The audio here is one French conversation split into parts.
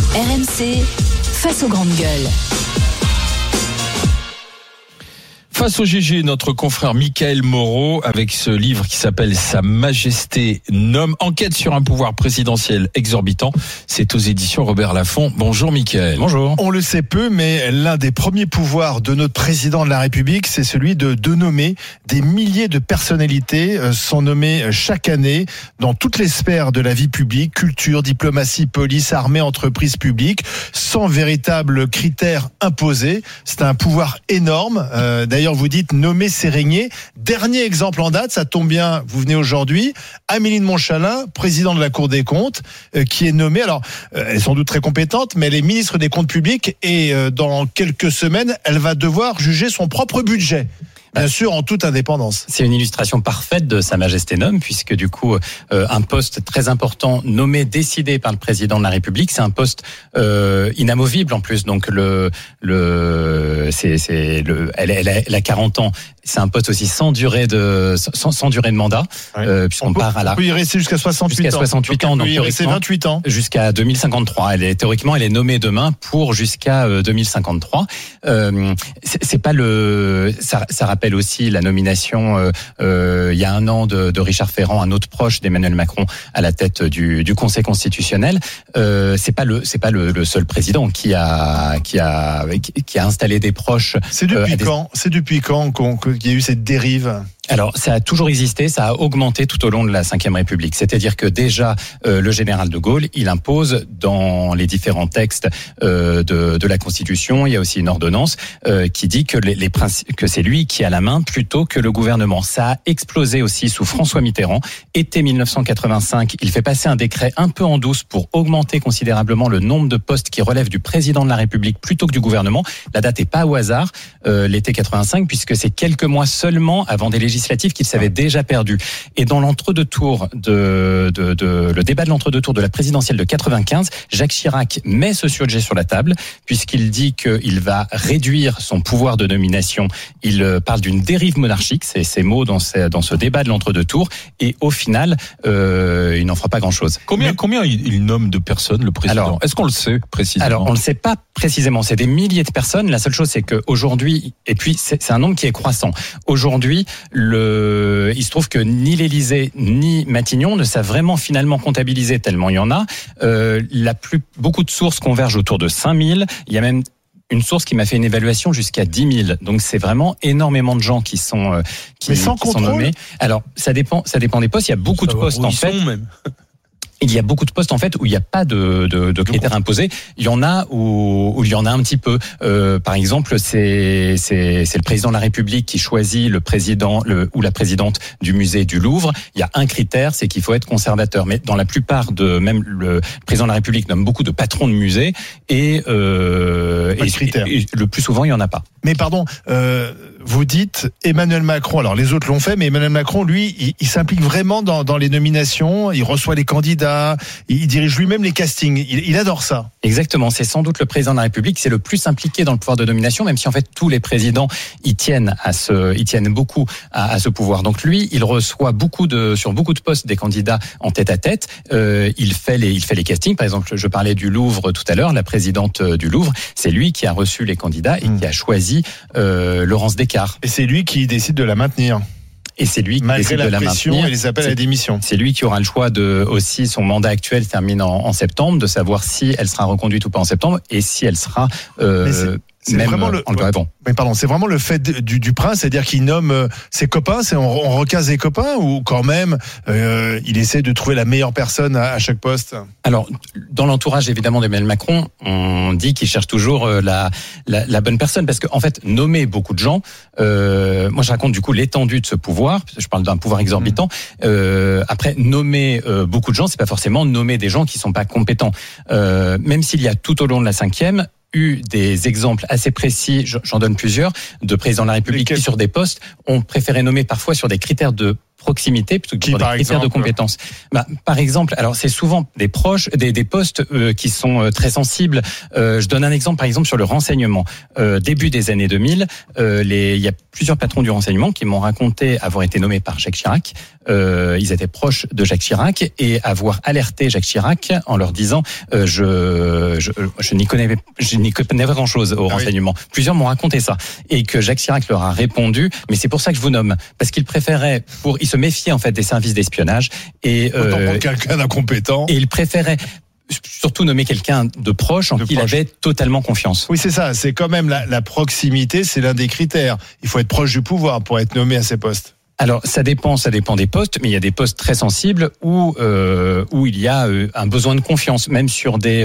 RMC, face aux grandes gueules. Face au GG, notre confrère Mickaël Moreau, avec ce livre qui s'appelle Sa Majesté nomme, enquête sur un pouvoir présidentiel exorbitant. C'est aux éditions Robert Laffont. Bonjour Mickaël. Bonjour. On le sait peu, mais l'un des premiers pouvoirs de notre président de la République, c'est celui de nommer. Des milliers de personnalités sont nommées chaque année dans toutes les sphères de la vie publique, culture, diplomatie, police, armée, entreprise publique, sans véritable critères imposés. C'est un pouvoir énorme. D'ailleurs, vous dites nommer, c'est régner. Dernier exemple en date, ça tombe bien, vous venez aujourd'hui, Amélie de Montchalin, présidente de la Cour des comptes, qui est nommée. Alors, elle est sans doute très compétente, mais elle est ministre des Comptes publics et dans quelques semaines, elle va devoir juger son propre budget. Bien sûr, en toute indépendance. C'est une illustration parfaite de Sa Majesté nomme, puisque du coup, un poste très important nommé, décidé par le président de la République, c'est un poste inamovible en plus. Donc elle a 40 ans. C'est un poste aussi sans durée de mandat, puisqu'on part à la. On peut y rester jusqu'à 68 ans. Jusqu'à 68 ans, donc y rester 28 ans. Jusqu'à 2053. Théoriquement, elle est nommée demain pour jusqu'à 2053. C'est pas ça rappelle aussi la nomination il y a un an de Richard Ferrand, un autre proche d'Emmanuel Macron, à la tête du Conseil constitutionnel. C'est pas le seul président qui a installé des proches. C'est depuis quand qu'il y a eu cette dérive? Alors, ça a toujours existé, ça a augmenté tout au long de la Ve République. C'est-à-dire que déjà, le général de Gaulle, il impose dans les différents textes de la Constitution, il y a aussi une ordonnance qui dit que que c'est lui qui a la main plutôt que le gouvernement. Ça a explosé aussi sous François Mitterrand. Été 1985, il fait passer un décret un peu en douce pour augmenter considérablement le nombre de postes qui relèvent du président de la République plutôt que du gouvernement. La date n'est pas au hasard, l'été 85, puisque c'est quelques mois seulement avant des législatives qu'il s'avait déjà perdu. Et dans l'entre-deux-tours le débat de l'entre-deux-tours de la présidentielle de 95, Jacques Chirac met ce sujet sur la table, puisqu'il dit qu'il va réduire son pouvoir de nomination. Il parle d'une dérive monarchique, c'est ces mots dans ce débat de l'entre-deux-tours, et au final, il n'en fera pas grand-chose. Combien il nomme de personnes, le président? Alors, est-ce qu'on le sait précisément? Alors, on ne le sait pas précisément, c'est des milliers de personnes. La seule chose, c'est qu'aujourd'hui, et puis c'est un nombre qui est croissant. Aujourd'hui, il se trouve que ni l'Élysée ni Matignon ne savent vraiment finalement comptabiliser tellement il y en a. Beaucoup de sources convergent autour de 5000. Il y a même une source qui m'a fait une évaluation jusqu'à 10 000. Donc c'est vraiment énormément de gens qui sont nommés. Alors ça dépend des postes. Il y a beaucoup de postes en fait. Il y a beaucoup de postes en fait où il n'y a pas de critères imposés. Il y en a où il y en a un petit peu. Par exemple, c'est le président de la République qui choisit le président ou la présidente du musée du Louvre. Il y a un critère, c'est qu'il faut être conservateur. Mais dans la plupart même le président de la République nomme beaucoup de patrons de musées et le plus souvent il y en a pas. Mais pardon, vous dites Emmanuel Macron. Alors les autres l'ont fait, mais Emmanuel Macron, lui, il s'implique vraiment dans les nominations. Il reçoit les candidats. Il dirige lui-même les castings. Il adore ça. Exactement. C'est sans doute le président de la République qui est le plus impliqué dans le pouvoir de nomination, même si en fait tous les présidents ils tiennent beaucoup à ce pouvoir. Donc lui, il reçoit sur beaucoup de postes des candidats en tête à tête. Il fait les castings. Par exemple, je parlais du Louvre tout à l'heure. La présidente du Louvre, c'est lui qui a reçu les candidats et qui a choisi Laurence Descartes. Et c'est lui qui décide de la maintenir. Et c'est lui qui malgré décide de la pression maintenir. Et les appels à la démission. C'est lui qui aura le choix aussi son mandat actuel termine en septembre, de savoir si elle sera reconduite ou pas en septembre et si elle sera c'est même vraiment c'est vraiment le fait du prince, c'est-à-dire qu'il nomme ses copains, on recase les copains ou quand même il essaie de trouver la meilleure personne à chaque poste. Alors dans l'entourage évidemment d'Emmanuel Macron, on dit qu'il cherche toujours la bonne personne parce qu'en fait nommer beaucoup de gens, moi je raconte du coup l'étendue de ce pouvoir, je parle d'un pouvoir exorbitant. Après nommer beaucoup de gens, c'est pas forcément nommer des gens qui sont pas compétents, même s'il y a tout au long de la Ve eu des exemples assez précis, j'en donne plusieurs, de présidents de la République qui sur des postes ont préféré nommer parfois sur des critères de proximité plutôt que pour des critères de compétences. Par exemple, alors c'est souvent des proches, des postes qui sont très sensibles. Je donne un exemple, par exemple sur le renseignement. Début des années 2000, il y a plusieurs patrons du renseignement qui m'ont raconté avoir été nommés par Jacques Chirac. Ils étaient proches de Jacques Chirac et avoir alerté Jacques Chirac en leur disant je n'y connais pas grand-chose au renseignement. Plusieurs m'ont raconté ça et que Jacques Chirac leur a répondu mais c'est pour ça que je vous nomme parce qu'il préférait il se méfiait en fait des services d'espionnage et autant prendre quelqu'un d'incompétent et il préférait surtout nommer quelqu'un de proche en qui il avait totalement confiance. Oui, c'est ça. C'est quand même la proximité, c'est l'un des critères. Il faut être proche du pouvoir pour être nommé à ces postes. Alors ça dépend des postes, mais il y a des postes très sensibles où il y a un besoin de confiance, même sur des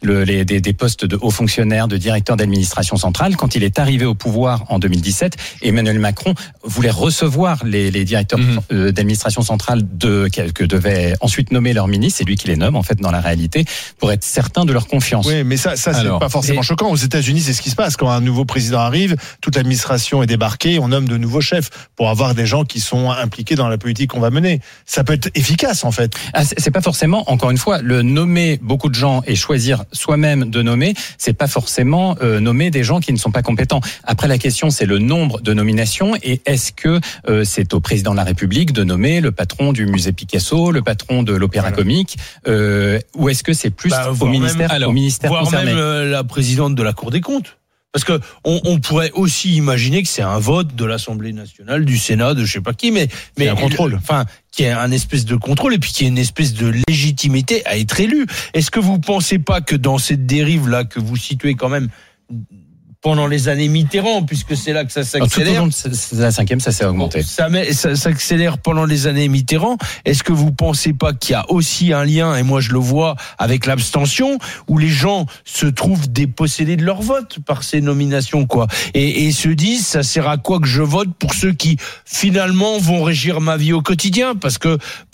postes de hauts fonctionnaires, de directeurs d'administration centrale. Quand il est arrivé au pouvoir en 2017, Emmanuel Macron voulait recevoir les directeurs d'administration centrale que devait ensuite nommer leur ministre. C'est lui qui les nomme en fait dans la réalité pour être certain de leur confiance. Oui, mais ça c'est pas forcément choquant. Aux États-Unis, c'est ce qui se passe quand un nouveau président arrive, toute l'administration est débarquée, on nomme de nouveaux chefs pour avoir des gens qui sont impliqués dans la politique qu'on va mener. Ça peut être efficace en fait. C'est pas forcément, encore une fois, le nommer beaucoup de gens et choisir soi-même de nommer, c'est pas forcément nommer des gens qui ne sont pas compétents. Après la question, c'est le nombre de nominations et est-ce que c'est au président de la République de nommer le patron du musée Picasso, le patron de l'Opéra Comique, ou est-ce que c'est plus au ministère concerné, même la présidente de la Cour des comptes? Parce que on pourrait aussi imaginer que c'est un vote de l'Assemblée nationale, du Sénat, de je sais pas qui, mais un contrôle. Enfin, qui est un espèce de contrôle et puis qui est une espèce de légitimité à être élu. Est-ce que vous pensez pas que dans cette dérive là que vous situez quand même pendant les années Mitterrand, puisque c'est là que ça s'accélère. Tout au long de la cinquième, ça s'est augmenté. Ça s'accélère pendant les années Mitterrand. Est-ce que vous pensez pas qu'il y a aussi un lien, et moi je le vois, avec l'abstention, où les gens se trouvent dépossédés de leur vote par ces nominations, quoi, et se disent, ça sert à quoi que je vote pour ceux qui finalement vont régir ma vie au quotidien, parce que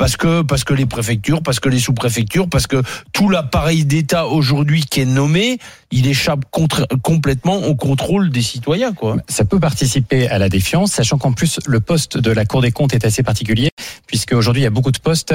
les préfectures, parce que les sous-préfectures, parce que tout l'appareil d'État aujourd'hui qui est nommé, il échappe complètement au contrôle des citoyens, quoi. Ça peut participer à la défiance, sachant qu'en plus le poste de la Cour des comptes est assez particulier, puisque aujourd'hui il y a beaucoup de postes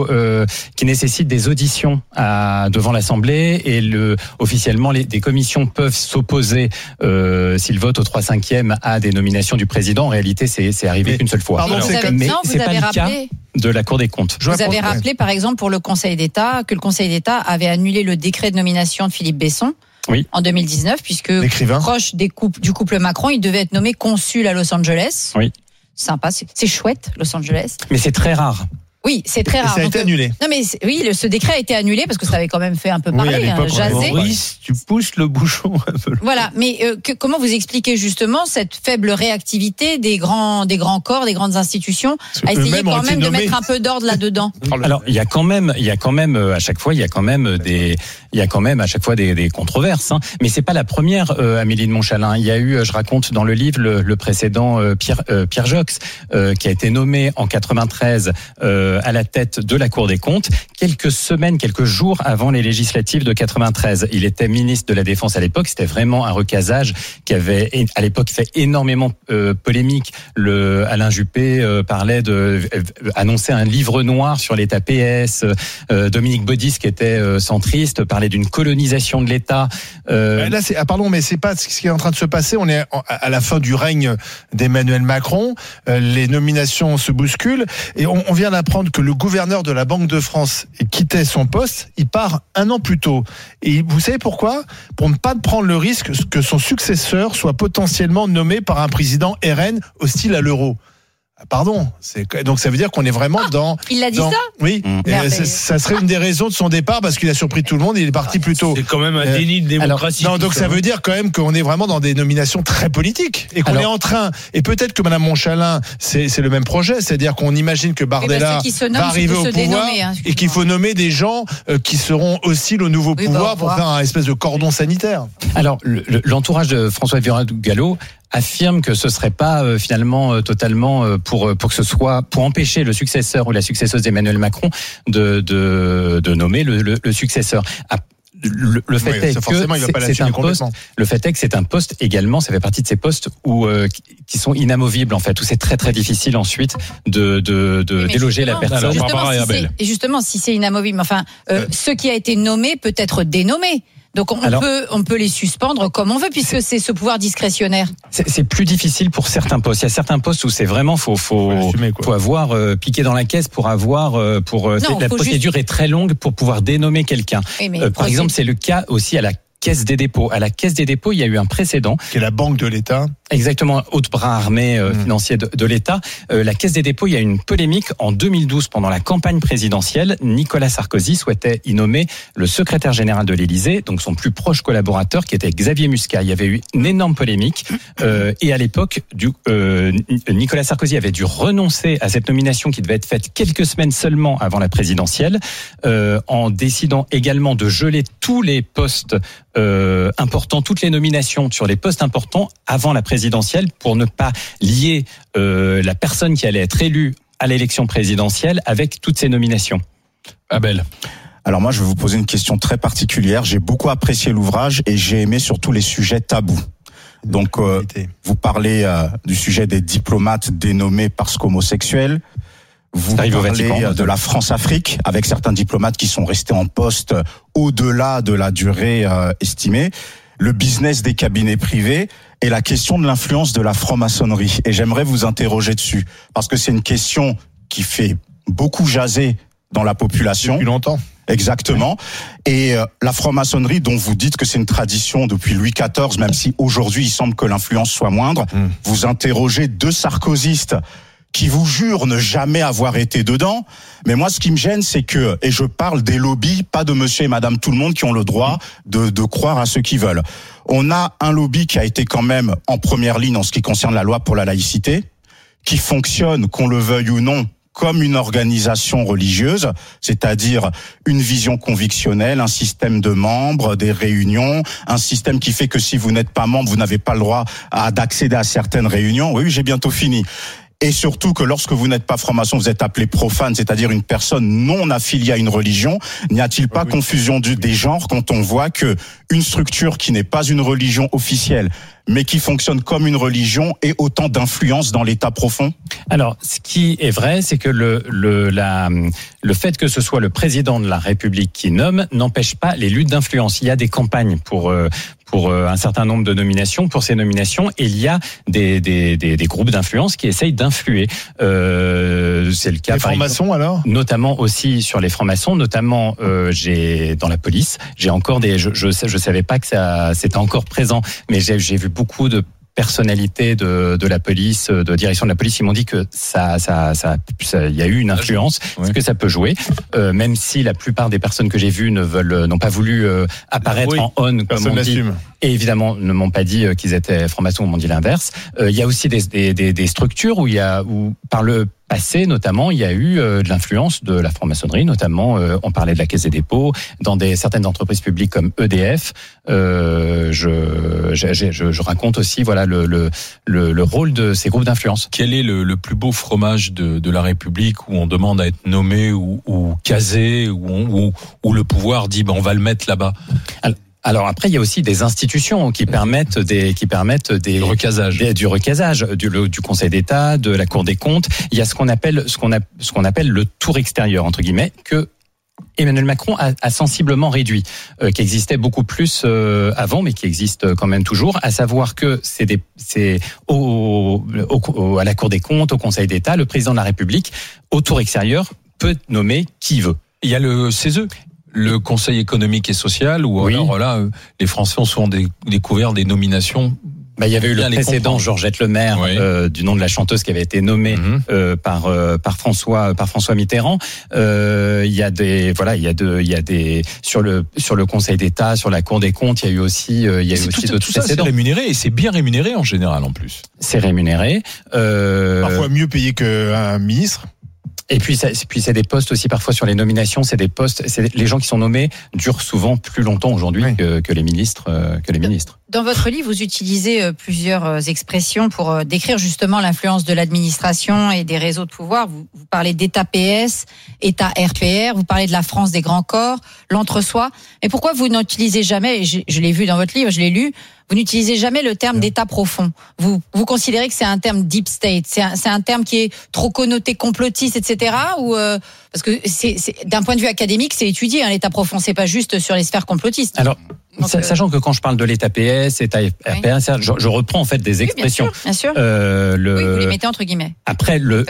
qui nécessitent des auditions devant l'Assemblée et officiellement des commissions peuvent s'opposer s'ils votent au 3/5 à des nominations du président. En réalité, c'est arrivé qu'une seule fois. Pardon, mais c'est pas le cas de la Cour des comptes. Vous avez rappelé par exemple pour le Conseil d'État que le Conseil d'État avait annulé le décret de nomination de Philippe Besson. Oui. En 2019, puisque proche du couple Macron, il devait être nommé consul à Los Angeles. Oui. Sympa, c'est chouette, Los Angeles. Mais c'est très rare. Oui, c'est très rare. Et ça a été annulé. Non, mais ce décret a été annulé parce que ça avait quand même fait un peu parler, jaser. Maurice, tu pousses le bouchon un peu. Voilà, mais comment vous expliquez justement cette faible réactivité des grands corps, des grandes institutions, à essayer quand même de mettre un peu d'ordre là-dedans? Alors, il y a quand même à chaque fois, à chaque fois des controverses, hein. Mais c'est pas la première, Amélie de Montchalin. Il y a eu, je raconte dans le livre, le précédent Pierre Jox, qui a été nommé en 93 à la tête de la Cour des comptes, quelques jours avant les législatives de 93. Il était ministre de la Défense à l'époque. C'était vraiment un recasage qui avait, à l'époque, fait énormément polémique. Alain Juppé parlait annonçait un livre noir sur l'État PS. Dominique Baudis, qui était centriste, parlait d'une colonisation de l'État. Là, pardon, mais c'est pas ce qui est en train de se passer. On est à la fin du règne d'Emmanuel Macron. Les nominations se bousculent et on vient d'apprendre que le gouverneur de la Banque de France quittait son poste. Il part 1 an plus tôt. Et vous savez pourquoi ? Pour ne pas prendre le risque que son successeur soit potentiellement nommé par un président RN hostile à l'euro. Pardon, donc ça veut dire qu'on est vraiment dans. Il l'a dit ça ? Oui, ça serait une des raisons de son départ parce qu'il a surpris tout le monde. Il est parti plus tôt. C'est quand même un déni de démocratie. Non, donc ça veut dire quand même qu'on est vraiment dans des nominations très politiques et qu'on est en train. Et peut-être que Madame Montchalin, c'est le même projet, c'est-à-dire qu'on imagine que Bardella va arriver au pouvoir et qu'il faut nommer des gens qui seront aussi le nouveau pouvoir pour faire un espèce de cordon sanitaire. Alors l'entourage de François-Vérard Gallo affirme que ce serait pas finalement totalement pour que ce soit pour empêcher le successeur ou la successeuse d'Emmanuel Macron de nommer le successeur. le fait est que c'est un poste également, ça fait partie de ces postes qui sont inamovibles en fait, où c'est très très difficile ensuite de déloger la personne. Justement, si c'est inamovible, ce qui a été nommé peut être dénommé. Donc on peut les suspendre comme on veut puisque c'est ce pouvoir discrétionnaire. C'est plus difficile pour certains postes. Il y a certains postes où c'est vraiment faut avoir piqué dans la caisse pour avoir la procédure est très longue pour pouvoir dénommer quelqu'un. Par exemple, c'est le cas aussi à la Caisse des dépôts. À la Caisse des dépôts, il y a eu un précédent. Qui est la banque de l'État. Exactement, haute bras armé financier de l'État. La Caisse des dépôts, il y a eu une polémique en 2012 pendant la campagne présidentielle. Nicolas Sarkozy souhaitait y nommer le secrétaire général de l'Élysée, donc son plus proche collaborateur, qui était Xavier Muscat. Il y avait eu une énorme polémique. Et à l'époque, Nicolas Sarkozy avait dû renoncer à cette nomination qui devait être faite quelques semaines seulement avant la présidentielle, en décidant également de geler tous les postes importants, toutes les nominations sur les postes importants avant la présidentielle pour ne pas lier la personne qui allait être élue à l'élection présidentielle avec toutes ces nominations. Abel. Alors moi, je vais vous poser une question très particulière. J'ai beaucoup apprécié l'ouvrage et j'ai aimé surtout les sujets tabous. Donc, vous parlez du sujet des diplomates dénommés parce qu'homosexuels. Vous parlez de la France-Afrique, avec certains diplomates qui sont restés en poste au-delà de la durée estimée, le business des cabinets privés et la question de l'influence de la franc-maçonnerie. Et j'aimerais vous interroger dessus, parce que c'est une question qui fait beaucoup jaser dans la population. Depuis longtemps. Exactement. Et la franc-maçonnerie, dont vous dites que c'est une tradition depuis Louis XIV, même si aujourd'hui il semble que l'influence soit moindre, vous interrogez deux sarkozystes qui vous jurent ne jamais avoir été dedans. Mais moi, ce qui me gêne, c'est que, et je parle des lobbies, pas de monsieur et madame tout le monde qui ont le droit de croire à ceux qui veulent. On a un lobby qui a été quand même en première ligne en ce qui concerne la loi pour la laïcité, qui fonctionne, qu'on le veuille ou non, comme une organisation religieuse, c'est-à-dire une vision convictionnelle, un système de membres, des réunions, un système qui fait que si vous n'êtes pas membre, vous n'avez pas le droit d'accéder à certaines réunions. Oui, j'ai bientôt fini. Et surtout que lorsque vous n'êtes pas franc-maçon, vous êtes appelé profane, c'est-à-dire une personne non affiliée à une religion. N'y a-t-il pas confusion des genres quand on voit que une structure qui n'est pas une religion officielle, mais qui fonctionne comme une religion, ait autant d'influence dans l'état profond? Alors, ce qui est vrai, c'est que le fait que ce soit le président de la République qui nomme n'empêche pas les luttes d'influence. Il y a des campagnes pour un certain nombre de nominations, pour ces nominations, et il y a des groupes d'influence qui essayent d'influer. C'est le cas. Les francs-maçons alors ? Notamment aussi sur les francs-maçons, notamment dans la police. J'ai encore je savais pas que ça c'était encore présent, mais j'ai vu beaucoup de personnalités de la police, de direction de la police, ils m'ont dit que il y a eu une influence, que ça peut jouer, même si la plupart des personnes que j'ai vues n'ont pas voulu apparaître en on, comme on dit. Et évidemment, ne m'ont pas dit qu'ils étaient francs-maçons, m'ont dit l'inverse. Il y a aussi des structures où par le passé, notamment, il y a eu de l'influence de la franc-maçonnerie, notamment, on parlait de la Caisse des dépôts, dans certaines entreprises publiques comme EDF. Je raconte aussi, voilà, le rôle de ces groupes d'influence. Quel est le plus beau fromage de la République où on demande à être nommé ou casé, où le pouvoir dit on va le mettre là-bas? Alors après, il y a aussi des institutions qui permettent du recasage, du Conseil d'État, de la Cour des comptes. Il y a ce qu'on appelle le tour extérieur entre guillemets que Emmanuel Macron a sensiblement réduit, qui existait beaucoup plus avant, mais qui existe quand même toujours. À savoir que c'est à la Cour des comptes, au Conseil d'État, le président de la République, au tour extérieur, peut nommer qui veut. Il y a le CESE. Le Conseil économique et social, où alors là, les Français ont souvent découvert des nominations. Il y avait eu le précédent Georgette Lemaire, du nom de la chanteuse, qui avait été nommée par François Mitterrand. Il y a des sur le Conseil d'État, sur la Cour des comptes, il y a eu aussi d'autres précédents. C'est rémunéré, et c'est bien rémunéré en général en plus. C'est rémunéré. Parfois mieux payé qu'un ministre. Et puis c'est des postes aussi parfois sur les nominations, les gens qui sont nommés durent souvent plus longtemps aujourd'hui que les ministres. Dans votre livre, vous utilisez plusieurs expressions pour décrire justement l'influence de l'administration et des réseaux de pouvoir. Vous parlez d'État PS, État RPR, vous parlez de la France des grands corps, l'entre-soi. Mais pourquoi vous n'utilisez jamais, et je l'ai vu dans votre livre, je l'ai lu, vous n'utilisez jamais le terme d'État profond. Vous considérez que c'est un terme deep state, c'est un terme qui est trop connoté complotiste, etc. Ou parce que c'est d'un point de vue académique, c'est étudié l'État profond, c'est pas juste sur les sphères complotistes. Alors, sachant que quand je parle de l'État PS, État RPR, je reprends en fait des expressions. Bien sûr. Oui, vous les mettez entre guillemets. Après, le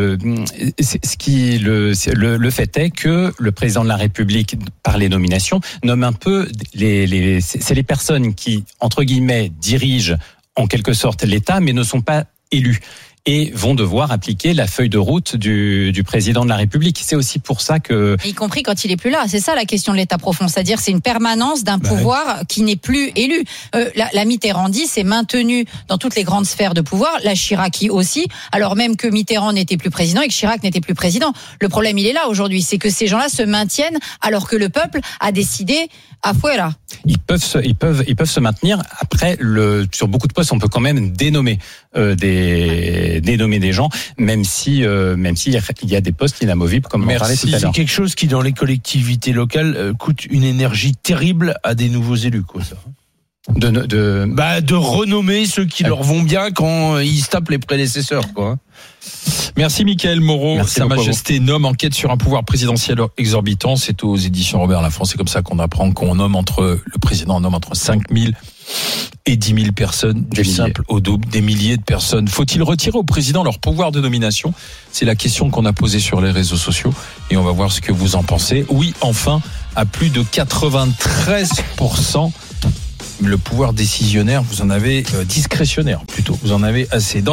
fait est que le président de la République, par les nominations, nomme un peu c'est les personnes qui, entre guillemets, dirigent en quelque sorte l'État, mais ne sont pas élus. Et vont devoir appliquer la feuille de route du président de la République. C'est aussi pour ça que... Y compris quand il est plus là. C'est ça la question de l'État profond. C'est-à-dire c'est une permanence d'un pouvoir qui n'est plus élu. La Mitterrandie s'est maintenue dans toutes les grandes sphères de pouvoir. La Chiraci aussi. Alors même que Mitterrand n'était plus président et que Chirac n'était plus président. Le problème, il est là aujourd'hui. C'est que ces gens-là se maintiennent alors que le peuple a décidé à fuera. Ils peuvent se maintenir. Après, sur beaucoup de postes, on peut quand même dénommer des gens, même s'il y a des postes inamovibles, comme on parlait tout à l'heure. C'est quelque chose qui, dans les collectivités locales, coûte une énergie terrible à des nouveaux élus, quoi, ça. De renommer ceux qui leur vont bien quand ils se tapent les prédécesseurs, quoi. Merci Mickaël Moreau. Merci Sa Majesté nomme, enquête sur un pouvoir présidentiel exorbitant. C'est aux éditions Robert Laffont. C'est comme ça qu'on apprend qu'on nomme le président nomme entre 5 000 et 10 000 personnes, du simple au double, des milliers de personnes. Faut-il retirer au président leur pouvoir de nomination? C'est la question qu'on a posée sur les réseaux sociaux et on va voir ce que vous en pensez. Oui, enfin, à plus de 93%. Le pouvoir décisionnaire, vous en avez discrétionnaire plutôt. Vous en avez assez.